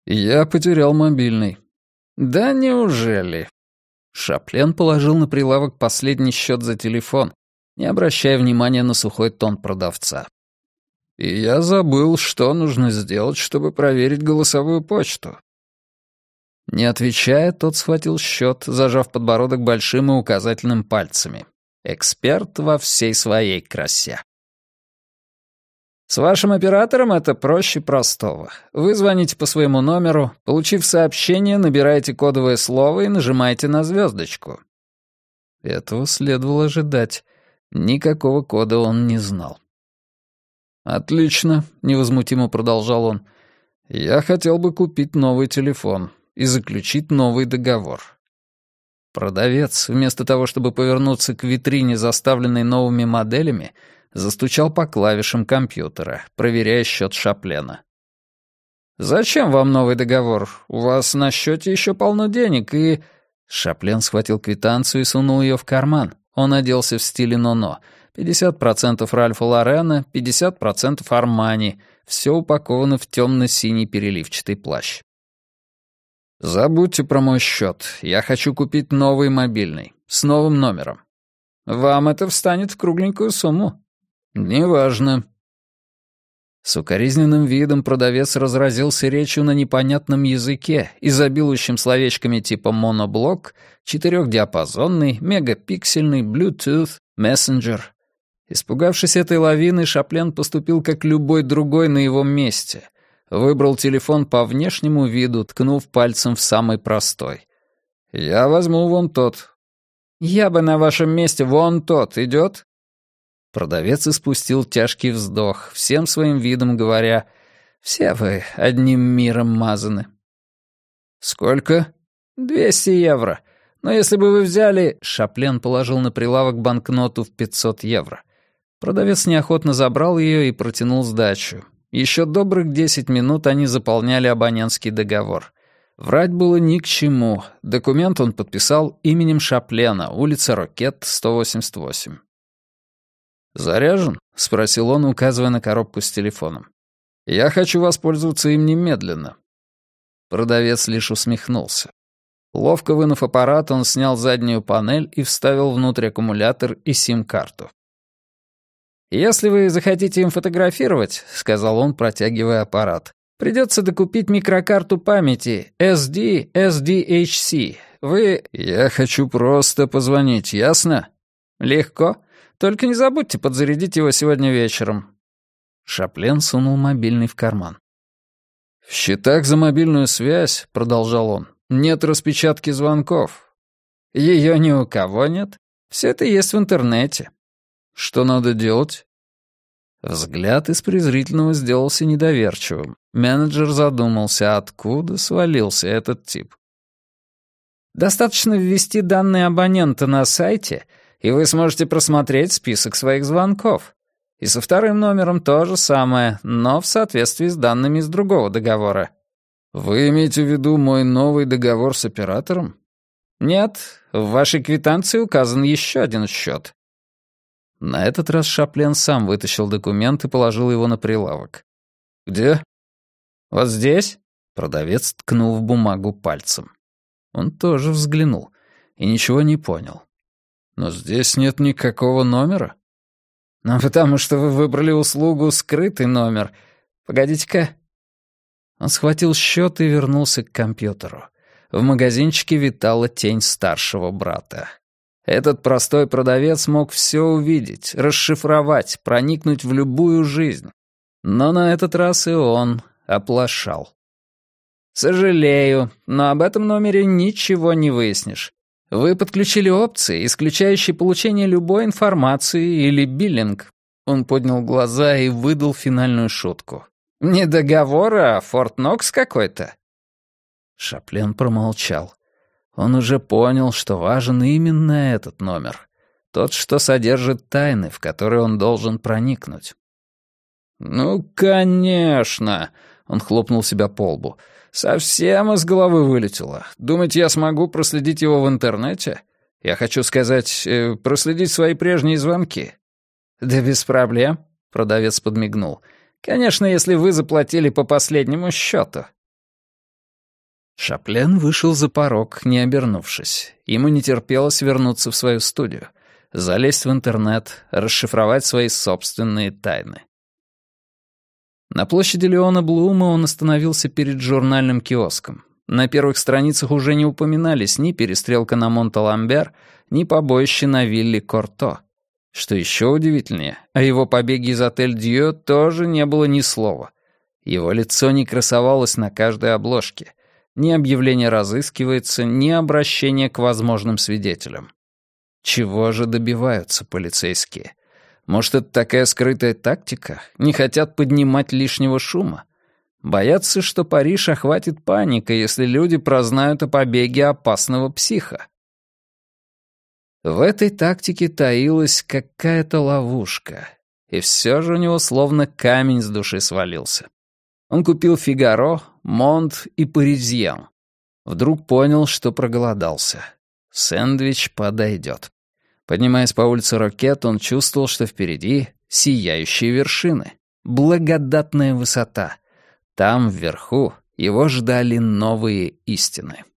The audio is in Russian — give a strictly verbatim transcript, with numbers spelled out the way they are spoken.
Я потерял мобильный. Да неужели? Шаплен положил на прилавок последний счет за телефон, не обращая внимания на сухой тон продавца. И я забыл, что нужно сделать, чтобы проверить голосовую почту. Не отвечая, тот схватил счет, зажав подбородок большим и указательным пальцами. Эксперт во всей своей красе. С вашим оператором это проще простого. Вы звоните по своему номеру, получив сообщение, набираете кодовое слово и нажимаете на звездочку. Этого следовало ожидать. Никакого кода он не знал. «Отлично», — невозмутимо продолжал он. «Я хотел бы купить новый телефон и заключить новый договор». Продавец, вместо того, чтобы повернуться к витрине, заставленной новыми моделями, застучал по клавишам компьютера, проверяя счет Шаплена. «Зачем вам новый договор? У вас на счете еще полно денег и...» Шаплен схватил квитанцию и сунул ее в карман. Он оделся в стиле но-но. пятьдесят процентов Ральфа Лорена, пятьдесят процентов Армани. Все упаковано в темно-синий переливчатый плащ. «Забудьте про мой счет. Я хочу купить новый мобильный. С новым номером». «Вам это встанет в кругленькую сумму». «Неважно». С укоризненным видом продавец разразился речью на непонятном языке, изобилующим словечками типа моноблок, четырехдиапазонный, мегапиксельный, Bluetooth, Messenger. Испугавшись этой лавины, Шаплен поступил как любой другой на его месте. Выбрал телефон по внешнему виду, ткнув пальцем в самый простой. «Я возьму вон тот». «Я бы на вашем месте вон тот. Идет?» Продавец испустил тяжкий вздох, всем своим видом говоря: «Все вы одним миром мазаны». «Сколько?» «Двести евро. Но если бы вы взяли...» Шаплен положил на прилавок банкноту в пятьсот евро. Продавец неохотно забрал ее и протянул сдачу. Еще добрых десять минут они заполняли абонентский договор. Врать было ни к чему. Документ он подписал именем Шаплена, улица Рокет, сто восемьдесят восемь. «Заряжен?» — спросил он, указывая на коробку с телефоном. «Я хочу воспользоваться им немедленно». Продавец лишь усмехнулся. Ловко вынув аппарат, он снял заднюю панель и вставил внутрь аккумулятор и сим-карту. «Если вы захотите им фотографировать, — сказал он, протягивая аппарат, — придется докупить микрокарту памяти эс ди эс ди эйч си. Вы...» «Я хочу просто позвонить, ясно?» «Легко. Только не забудьте подзарядить его сегодня вечером». Шаплен сунул мобильный в карман. «В счетах за мобильную связь, — продолжал он, — нет распечатки звонков». «Ее ни у кого нет. Все это есть в интернете». «Что надо делать?» Взгляд из презрительного сделался недоверчивым. Менеджер задумался, откуда свалился этот тип. «Достаточно ввести данные абонента на сайте, и вы сможете просмотреть список своих звонков. И со вторым номером то же самое, но в соответствии с данными из другого договора». «Вы имеете в виду мой новый договор с оператором?» «Нет, в вашей квитанции указан еще один счет». На этот раз Шаплен сам вытащил документ и положил его на прилавок. «Где?» «Вот здесь?» — продавец ткнул в бумагу пальцем. Он тоже взглянул и ничего не понял. «Но здесь нет никакого номера». «Ну, потому что вы выбрали услугу «скрытый номер». Погодите-ка». Он схватил счет и вернулся к компьютеру. В магазинчике витала тень старшего брата. Этот простой продавец мог все увидеть, расшифровать, проникнуть в любую жизнь. Но на этот раз и он оплошал. «Сожалею, но об этом номере ничего не выяснишь. Вы подключили опции, исключающие получение любой информации или биллинг». Он поднял глаза и выдал финальную шутку. «Не договор, а Форт Нокс какой-то». Шаплен промолчал. Он уже понял, что важен именно этот номер. Тот, что содержит тайны, в которые он должен проникнуть. «Ну, конечно!» — он хлопнул себя по лбу. «Совсем из головы вылетело. Думаете, я смогу проследить его в интернете? Я хочу сказать, э, проследить свои прежние звонки». «Да без проблем», — продавец подмигнул. «Конечно, если вы заплатили по последнему счету». Шаплен вышел за порог, не обернувшись. Ему не терпелось вернуться в свою студию, залезть в интернет, расшифровать свои собственные тайны. На площади Леона Блума он остановился перед журнальным киоском. На первых страницах уже не упоминались ни перестрелка на Монталамбер, ни побоище на вилле Корто. Что еще удивительнее, о его побеге из отель Дьё тоже не было ни слова. Его лицо не красовалось на каждой обложке. Ни объявление разыскивается, ни обращение к возможным свидетелям. Чего же добиваются полицейские? Может, это такая скрытая тактика? Не хотят поднимать лишнего шума? Боятся, что Париж охватит паника, если люди прознают о побеге опасного психа. В этой тактике таилась какая-то ловушка. И все же у него словно камень с души свалился. Он купил «Фигаро», «Монт» и «Паризьен». Вдруг понял, что проголодался. Сэндвич подойдет. Поднимаясь по улице Рокет, он чувствовал, что впереди сияющие вершины, благодатная высота. Там, вверху, его ждали новые истины.